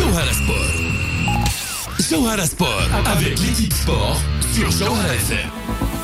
جوهرة سبور. جوهرة سبور avec l'équipe sport sur جوهرة FM.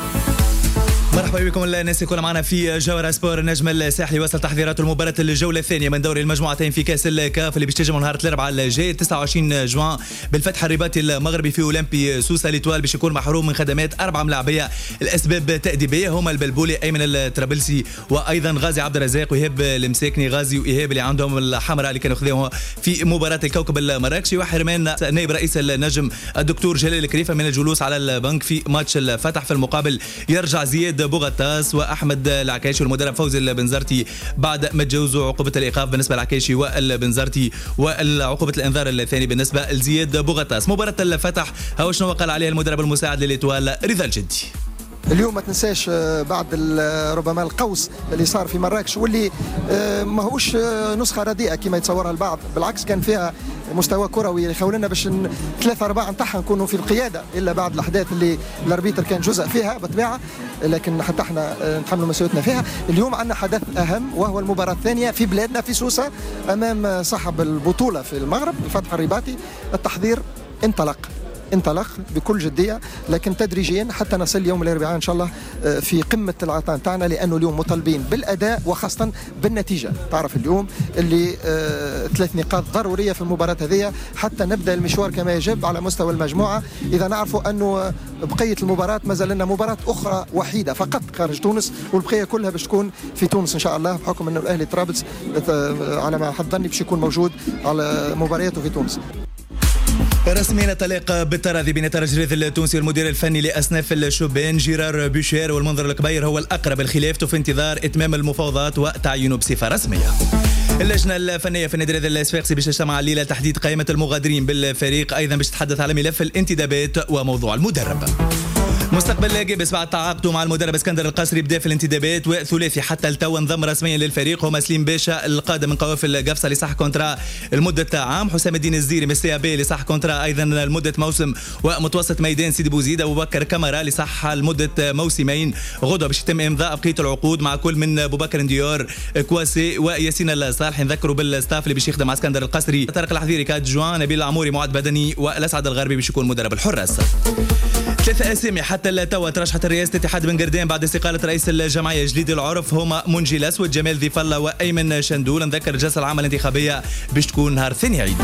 مرحبا بكم الناس يكون معنا في جوهرة سبور. النجم الساحلي وصل تحضيرات المباراة الجولة الثانية من دوري المجموعتين في كأس الكاف اللي بيشتجموا نهار الأربعاء الجاي 29 جوان بالفتح الرباطي المغربي في أولمبي سوسة. ليتوال باش يكون محروم من خدمات 4 ملاعبية الأسباب تأديبية هما البلبولي أيمن الطرابلسي وأيضا غازي عبد الرزاق وإيهاب المساكني. غازي وإيهاب اللي عندهم الحمراء اللي كانوا خذوها في مباراة الكوكب المراكشي. وحرمان نائب رئيس النجم الدكتور جلال الكريفة من الجلوس على البنك في ماتش الفتح. في المقابل يرجع زياد بوغطاس واحمد العكاشي والمدرب فوزي البنزرتي بعد ما تجاوزوا عقوبه الايقاف بالنسبه للعكاشي والبنزرتي وعقوبه الانذار الثاني بالنسبه لزياد بوغطاس. مباراه الفتح هو شنو قال عليها المدرب المساعد لليتوال رضا الجدي. اليوم ما تنساش بعد ربما القوس اللي صار في مراكش واللي ما هوش نسخه رديئه كما يتصورها البعض، بالعكس كان فيها مستوى كروي يخولنا باش 3-4 نتاعها نكونوا في القياده الا بعد الاحداث اللي الاربيتر كان جزء فيها بطبيعه، لكن حتى احنا نتحملوا مسؤوليتنا فيها. اليوم عندنا حدث اهم وهو المباراه الثانيه في بلادنا في سوسه امام صاحب البطوله في المغرب الفتح الرباطي. التحضير انطلق بكل جديه لكن تدريجيا حتى نصل يوم الاربعاء ان شاء الله في قمه العطاء تاعنا، لانه اليوم مطالبين بالاداء وخاصه بالنتيجه. تعرف اليوم اللي 3 نقاط ضروريه في المباراه هذه حتى نبدا المشوار كما يجب على مستوى المجموعه. اذا نعرفوا انه بقيه المباراه مازال لنا مباراه اخرى وحيده فقط خارج تونس والبقيه كلها باش تكون في تونس ان شاء الله، بحكم انه الاهلي طرابلس على ما حظني باش يكون موجود على مبارياته في تونس. رسميا تلاقى بالتراضي بين الرجريث التونسي والمدير الفني لاصناف الشوبان جيرار بوشير والمنظر الكبير هو الاقرب الخلاف في انتظار اتمام المفاوضات وتعيينه بصفه رسميه. اللجنه الفنيه في النادي الصفاقسي باش تجتمع الليله لتحديد قائمه المغادرين بالفريق، ايضا باش تتحدث على ملف الانتدابات وموضوع المدرب. مستقبل جابس بعد تعاقده مع المدرب اسكندر القصري بدا في الانتدابات وثلاثي حتى التو انضم رسميا للفريق هما سليم باشا القادم من قوافل قفصه لصح كونترا لمده عام، حسام الدين الزيري من السي بي لصح كونترا ايضا لمده موسم ومتوسط ميدان سيدي بوزيد، ابو بكر كاميرا لصح لمده موسمين. غدوه باش يتم امضاء بقيه العقود مع كل من ابو بكر نديور كواسي وياسين الصالح. نذكروا بالستاف اللي باش يخدم مع اسكندر القصري طارق الحذيري كادجوان، نبيل العموري معد بدني والاسعد الغربي باش يكون مدرب الحراس. 3 أسامي حتى التو ترشحت رئاسة اتحاد بن قردان بعد استقالة رئيس الجمعية جديد العرف هما منجي الأسود جمال ذي فلا وأيمن شندول. نذكر الجلسة العامة الانتخابية باش تكون نهار ثاني عيد.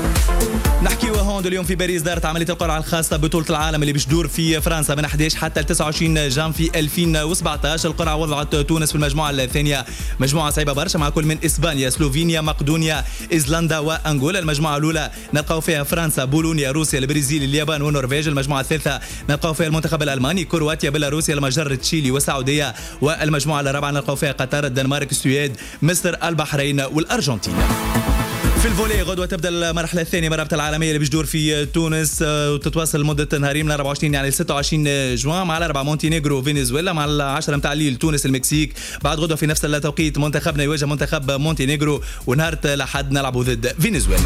نحكيو هوند اليوم في باريس دارت عملية القرعة الخاصة بطولة العالم اللي باش تدور في فرنسا من 11 حتى 29 جانفي 2017. القرعة وضعت تونس في المجموعة الثانية، مجموعة صعيبة برشا مع كل من إسبانيا سلوفينيا مقدونيا إيزلندا وأنغولا. المجموعة الأولى نلقاو فيها فرنسا بولونيا روسيا البرازيل اليابان والنرويج. المجموعة الثالثة نلقاو فيها المنتخب الألماني كرواتيا بيلاروسيا المجر تشيلي والسعودية. والمجموعة الرابعة نلقاو فيها قطر الدنمارك السويد مصر البحرين والأرجنتين. في الفولي غدوة تبدا المرحلة الثانية من الرابطة العالمية اللي بتدور في تونس وتتواصل لمدة نهارين من 24 يعني 26 جوان مع الأربعة مونتينيغرو فنزويلا، مع 10 متاع الليل تونس المكسيك. بعد غدوة في نفس التوقيت منتخبنا يواجه منتخب مونتينيغرو، ونهار الأحد نلعبوا ضد فنزويلا.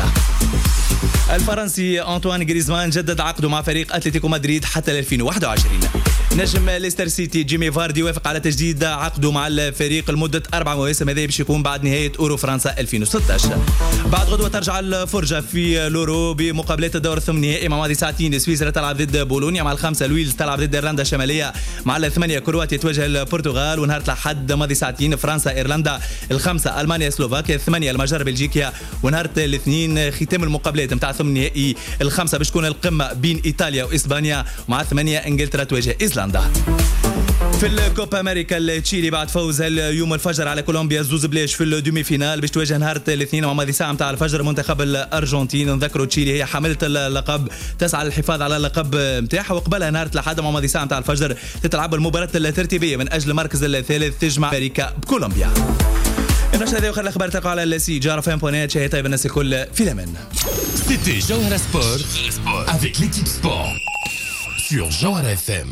الفرنسي أنطوان غريزمان جدد عقده مع فريق أتلتيكو مدريد حتى 2021. نجم ليستر سيتي جيمي فاردي وافق على تجديد عقده مع الفريق لمدة 4 مواسم، هذا باش يكون بعد نهاية أورو فرنسا 2016. بعد غدوة ترجع الفرجة في لورو بمقابلات الدور الثمانية مع 9 سويسرا تلعب ضد بولونيا، مع 5 لويلز تلعب ضد إيرلندا الشمالية، مع 8 كرواتيا تواجه البرتغال، ونهار الأحد ماضي 2 فرنسا إيرلندا، 5 ألمانيا سلوفاكيا، 8 المجر بلجيكا، ونهار الاثنين ختام المقابلات نتاع ثمن نهائي 5 باش تكون القمة بين إيطاليا وإسبانيا، ومع 8 إنجلترا تواجه إيسلندا. في الكوبا امريكا تشيلي بعد فوز اليوم الفجر على كولومبيا 2-0 في الدومي فينال باش تواجه نهار الاثنين ومع ماضي ساعه نتاع الفجر منتخب الارجنتين. نذكروا تشيلي هي حامله اللقب تسعى للحفاظ على اللقب نتاعها، وقبلها نهار الاحد مع ماضي ساعه نتاع الفجر تتلعب المباراه الترتيبيه من اجل المركز الثالث تجمع امريكا بكولومبيا. النشرة هذه وخير الأخبار تلقوا على السي جارفين.net. شهي طيب الناس الكل في الأمان. C'était Jawhara Sport avec l'équipe sport sur Jawhara FM.